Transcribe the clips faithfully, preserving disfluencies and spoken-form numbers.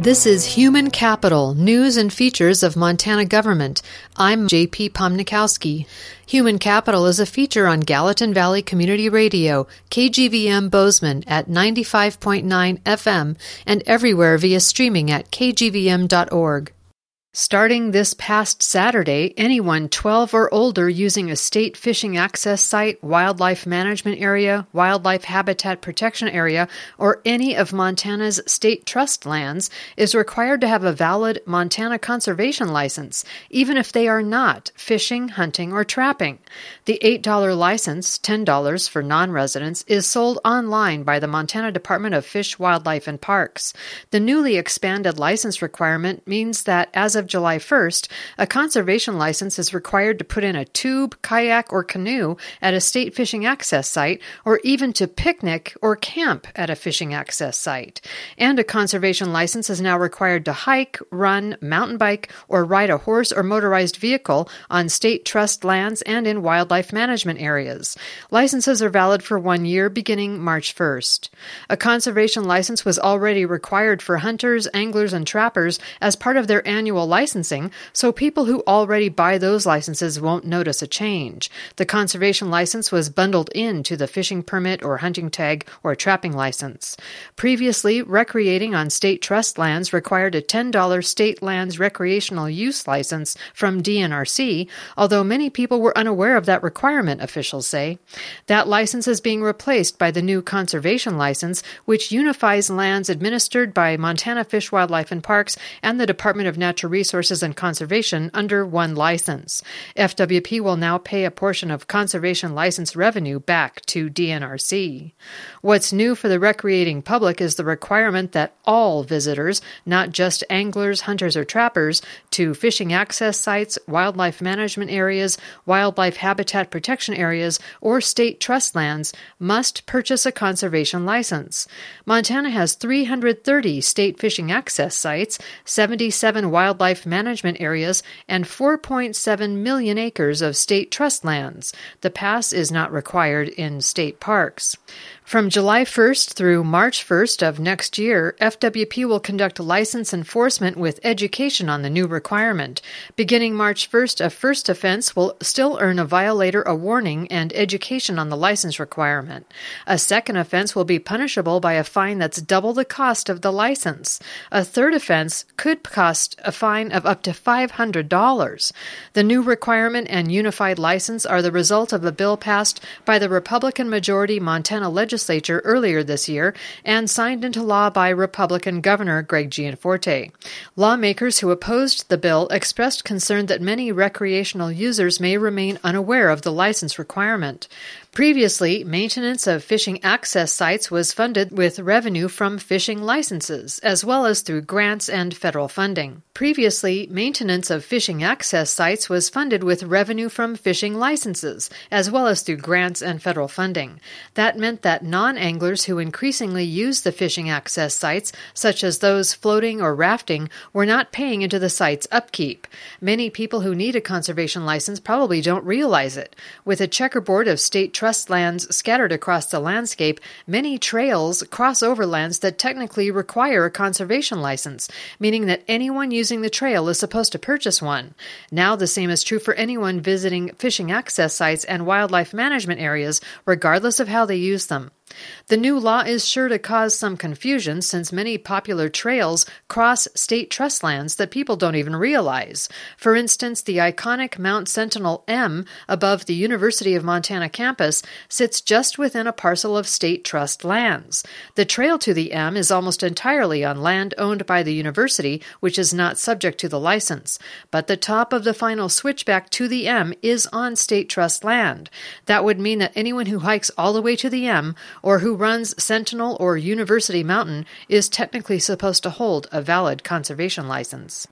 This is Human Capital, News and Features of Montana Government. I'm J P Pomnikowski. Human Capital is a feature on Gallatin Valley Community Radio, K G V M Bozeman at ninety-five point nine F M and everywhere via streaming at k g v m dot org. Starting this past Saturday, anyone twelve or older using a state fishing access site, wildlife management area, wildlife habitat protection area, or any of Montana's state trust lands is required to have a valid Montana conservation license, even if they are not fishing, hunting, or trapping. The eight dollars license, ten dollars for non-residents, is sold online by the Montana Department of Fish, Wildlife, and Parks. The newly expanded license requirement means that as of July first, a conservation license is required to put in a tube, kayak, or canoe at a state fishing access site, or even to picnic or camp at a fishing access site. And a conservation license is now required to hike, run, mountain bike, or ride a horse or motorized vehicle on state trust lands and in wildlife management areas. Licenses are valid for one year beginning March first. A conservation license was already required for hunters, anglers, and trappers as part of their annual licensing, so people who already buy those licenses won't notice a change. The conservation license was bundled into the fishing permit or hunting tag or trapping license. Previously, recreating on state trust lands required a ten dollars state lands recreational use license from D N R C, although many people were unaware of that requirement, officials say. That license is being replaced by the new conservation license, which unifies lands administered by Montana Fish, Wildlife, and Parks and the Department of Natural Resources and Conservation under one license. F W P will now pay a portion of conservation license revenue back to D N R C. What's new for the recreating public is the requirement that all visitors, not just anglers, hunters, or trappers, to fishing access sites, wildlife management areas, wildlife habitat protection areas, or state trust lands, must purchase a conservation license. Montana has three hundred thirty state fishing access sites, seventy-seven wildlife management areas, and four point seven million acres of state trust lands. The pass is not required in state parks. From July first through March first of next year, F W P will conduct license enforcement with education on the new requirement. Beginning March first, a first offense will still earn a violator a warning and education on the license requirement. A second offense will be punishable by a fine that's double the cost of the license. A third offense could cost a fine of up to five hundred dollars. The new requirement and unified license are the result of a bill passed by the Republican-majority Montana legislature earlier this year and signed into law by Republican Governor Greg Gianforte. Lawmakers who opposed the bill expressed concern that many recreational users may remain unaware of the license requirement. Previously, maintenance of fishing access sites was funded with revenue from fishing licenses, as well as through grants and federal funding. Previously, maintenance of fishing access sites was funded with revenue from fishing licenses, as well as through grants and federal funding. That meant that non-anglers who increasingly use the fishing access sites, such as those floating or rafting, were not paying into the site's upkeep. Many people who need a conservation license probably don't realize it. With a checkerboard of state trust lands scattered across the landscape, many trails cross over lands that technically require a conservation license, meaning that anyone using the trail is supposed to purchase one. Now the same is true for anyone visiting fishing access sites and wildlife management areas, regardless of how they use them. The new law is sure to cause some confusion since many popular trails cross state trust lands that people don't even realize. For instance, the iconic Mount Sentinel M above the University of Montana campus sits just within a parcel of state trust lands. The trail to the M is almost entirely on land owned by the university, which is not subject to the license. But the top of the final switchback to the M is on state trust land. That would mean that anyone who hikes all the way to the M or who runs Sentinel or University Mountain is technically supposed to hold a valid conservation license.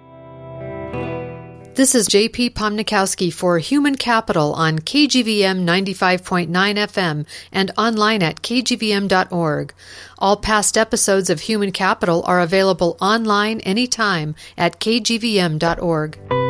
This is J P Pomnikowski for Human Capital on K G V M ninety-five point nine F M and online at k g v m dot org. All past episodes of Human Capital are available online anytime at k g v m dot org.